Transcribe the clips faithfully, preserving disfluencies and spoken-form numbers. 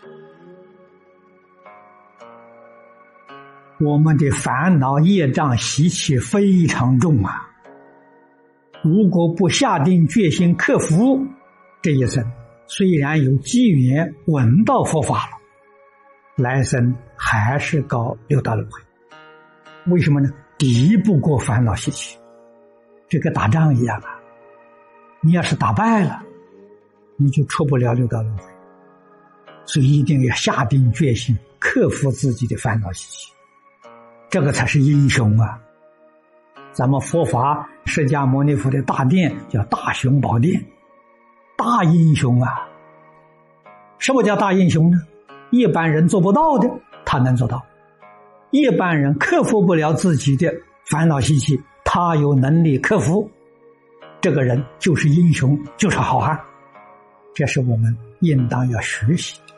我们的烦恼业障习气非常重啊！如果不下定决心克服，这一生虽然有机缘闻到佛法了，来生还是搞六道轮回。为什么呢？敌不过烦恼习气，这跟打仗一样啊！你要是打败了，你就出不了六道轮回。所以一定要下定决心克服自己的烦恼习气，这个才是英雄啊！咱们佛法释迦牟尼佛的大殿叫大雄宝殿，大英雄啊！什么叫大英雄呢？一般人做不到的，他能做到；一般人克服不了自己的烦恼习气，他有能力克服，这个人就是英雄，就是好汉。这是我们应当要学习的。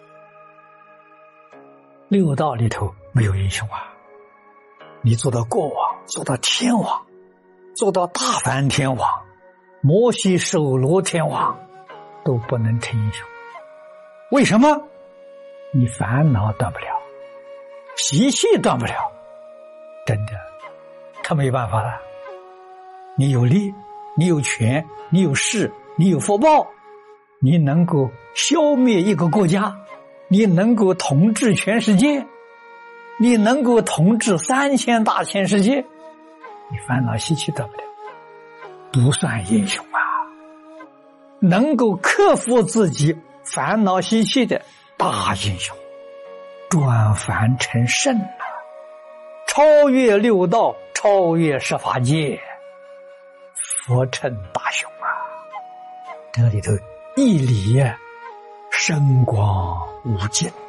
六道里头没有英雄啊！你做到国王，做到天王，做到大梵天王，摩西首罗天王，都不能成英雄。为什么？你烦恼断不了，习气断不了，真的他没办法了。你有力，你有权，你有势，你有福报，你能够消灭一个国家，你能够统治全世界，你能够统治三千大千世界，你烦恼习气断不了，不算英雄啊！能够克服自己烦恼习气的大英雄，转凡成圣啊！超越六道，超越十法界，佛称大雄啊！这里头义理深广无尽啊！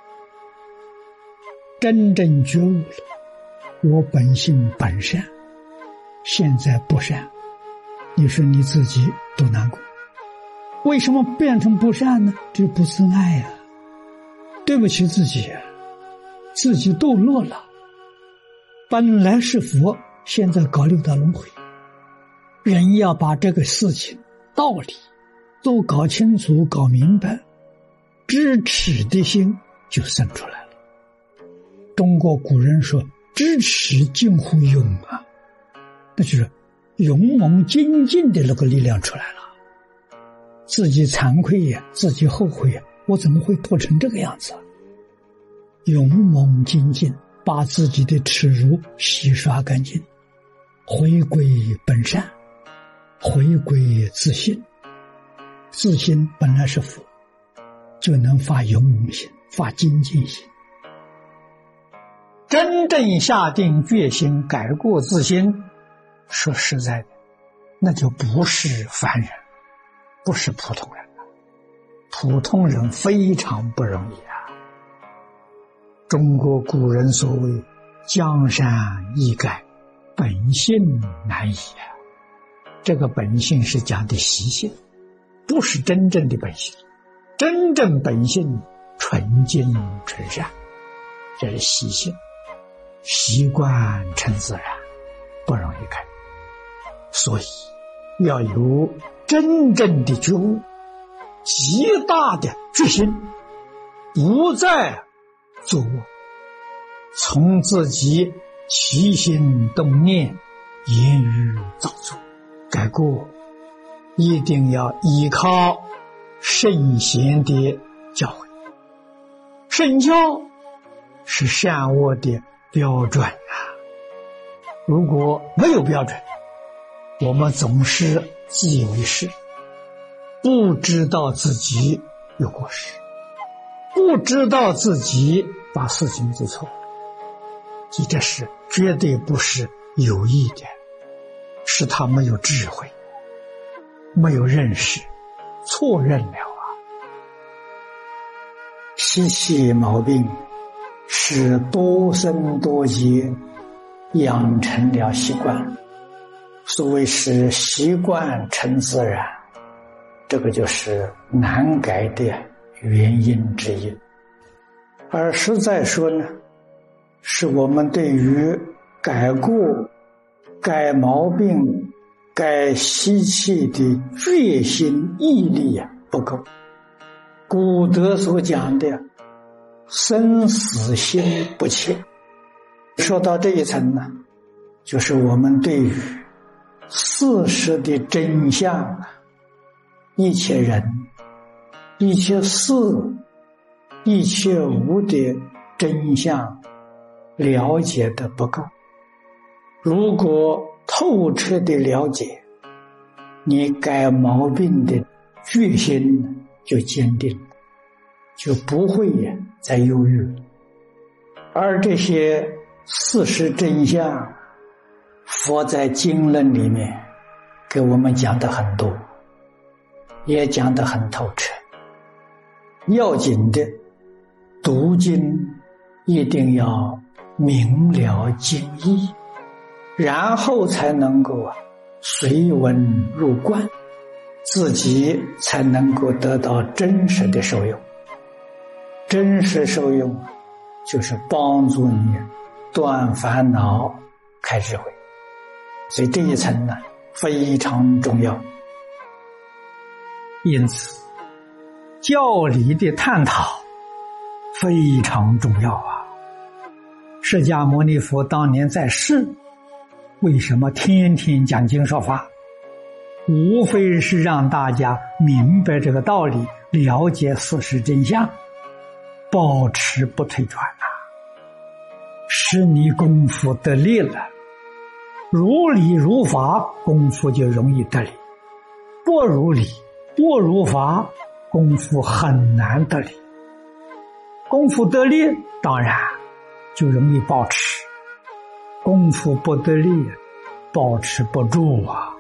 真正觉悟了，我本性本善，现在不善，你说你自己多难过。为什么变成不善呢？这不自爱呀、啊，对不起自己啊，自己堕落了。本来是佛，现在搞六道轮回。人要把这个事情道理都搞清楚搞明白，知耻的心就生出来了。中国古人说知耻近乎勇啊，那就是勇猛精进的那个力量出来了。自己惭愧呀，自己后悔呀，我怎么会堕成这个样子啊？勇猛精进，把自己的耻辱洗刷干净，回归本善，回归自信。自信本来是佛，就能发勇猛心，发精进心。真正下定决心改过自新，说实在的，那就不是凡人，不是普通人了。普通人非常不容易啊！中国古人所谓江山易改，本性难移啊。这个本性是讲的习性，不是真正的本性。真正本性纯净纯善，这是习性，习惯成自然，不容易改。所以要有真正的觉悟，极大的决心，不再作恶，从自己起心动念、言语造作改过，一定要依靠圣贤的教诲。圣教是善恶的标准啊！如果没有标准，我们总是自以为是，不知道自己有过失，不知道自己把事情做错了，所以这是绝对不是有意的，是他没有智慧，没有认识，错认了啊！习气毛病是多生多劫养成了习惯，所谓是习惯成自然，这个就是难改的原因之一。而实在说呢，是我们对于改过、改毛病、改习气的决心毅力啊不够。古德所讲的生死心不切。说到这一层呢，就是我们对于事实的真相，一切人、一切事、一切物的真相了解的不够。如果透彻的了解，你改毛病的决心就坚定了，就不会再忧郁了。而这些事实真相，佛在经论里面给我们讲的很多，也讲得很透彻。要紧的，读经一定要明了经义，然后才能够啊随文入观，自己才能够得到真实的受用。真实受用就是帮助你断烦恼、开智慧。所以这一层呢非常重要。因此教理的探讨非常重要啊！释迦牟尼佛当年在世，为什么天天讲经说法？无非是让大家明白这个道理，了解事实真相，保持不退转啊，使你功夫得力了。如理如法，功夫就容易得力；不如理不如法，功夫很难得力。功夫得力，当然就容易保持；功夫不得力，保持不住啊。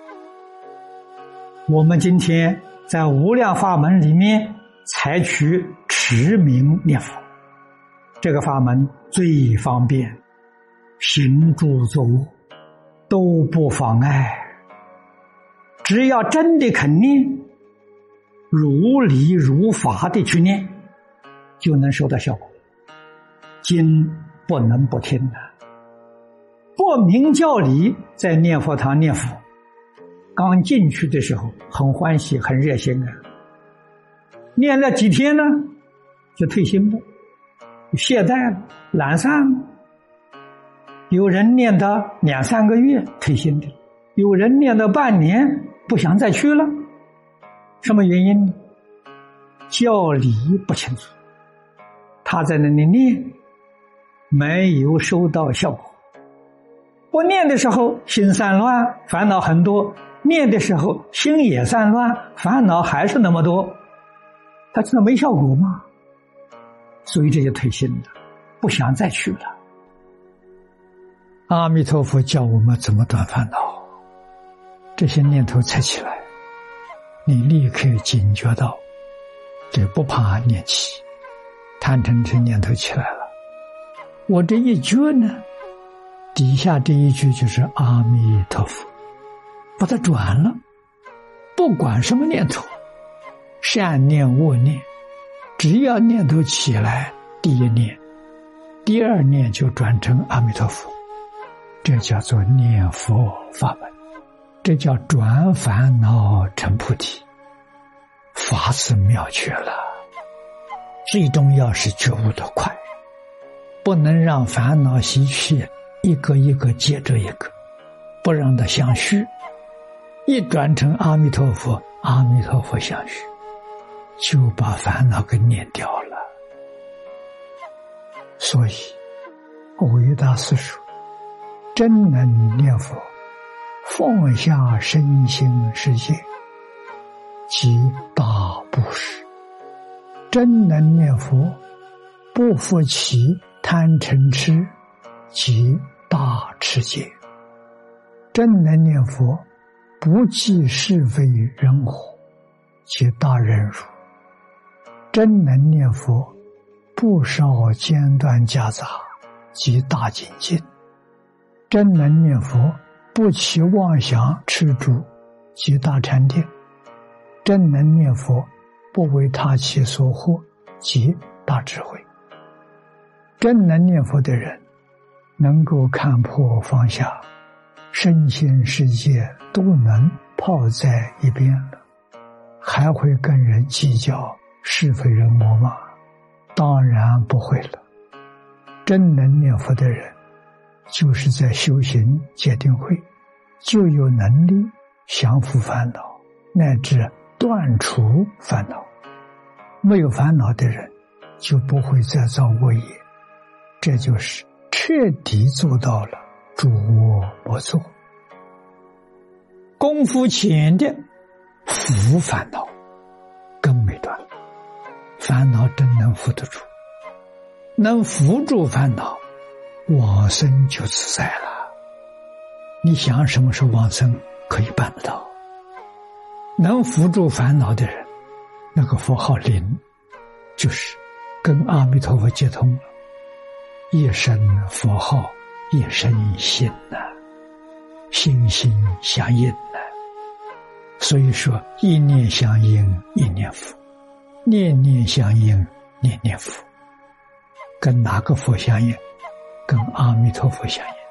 我们今天在无量法门里面采取持名念佛，这个法门最方便，行住坐卧都不妨碍。只要真的肯念，如理如法的去念，就能收到效果。经不能不听的，不明教理，在念佛堂念佛，刚进去的时候很欢喜很热心啊，念了几天呢就退心了，懈怠了，懒散了。有人念到两三个月退心的，有人念到半年不想再去了。什么原因呢？教理不清楚，他在那里念没有收到效果。不念的时候心散乱，烦恼很多；念的时候心也散乱，烦恼还是那么多。他真的没效果吗？所以这就退心了，不想再去了。阿弥陀佛教我们怎么断烦恼，这些念头才起来，你立刻警觉到，这不怕念起，贪嗔痴念头起来了，我这一觉呢，底下这一句就是阿弥陀佛，把它转了。不管什么念头，善念恶念，只要念头起来，第一念第二念就转成阿弥陀佛，这叫做念佛法门，这叫转烦恼成菩提，法子妙绝了。最重要是觉悟的快，不能让烦恼习气一个一个接着一个，不让它相续，一转成阿弥陀佛，阿弥陀佛相续，就把烦恼给念掉了。所以伟大师说，真能念佛，放下身心世界，即大布施。真能念佛，不负其贪嗔痴，即大持戒。真能念佛，不计是非人我，即大忍辱。真能念佛，不少间断夹杂，即大精进。真能念佛，不起妄想痴著，即大禅定。真能念佛，不为他起所惑，即大智慧。真能念佛的人，能够看破放下，身心世界都能抛在一边了，还会跟人计较是非人我吗？大当然不会了。真能念佛的人，就是在修行戒定慧，就有能力降伏烦恼，乃至断除烦恼。没有烦恼的人，就不会再造恶业。这就是彻底做到了诸恶莫作。功夫浅的伏烦恼根没断，烦恼真能伏得住，能伏住烦恼，往生就自在了。你想什么时候往生，可以办得到。能伏住烦恼的人，那个佛号灵，就是跟阿弥陀佛接通了，一生佛号，一生心呐、啊，心心相印呐、啊。所以说，一念相应，一念佛；念念相应，念念佛。跟哪个佛相应？跟阿弥陀佛相应。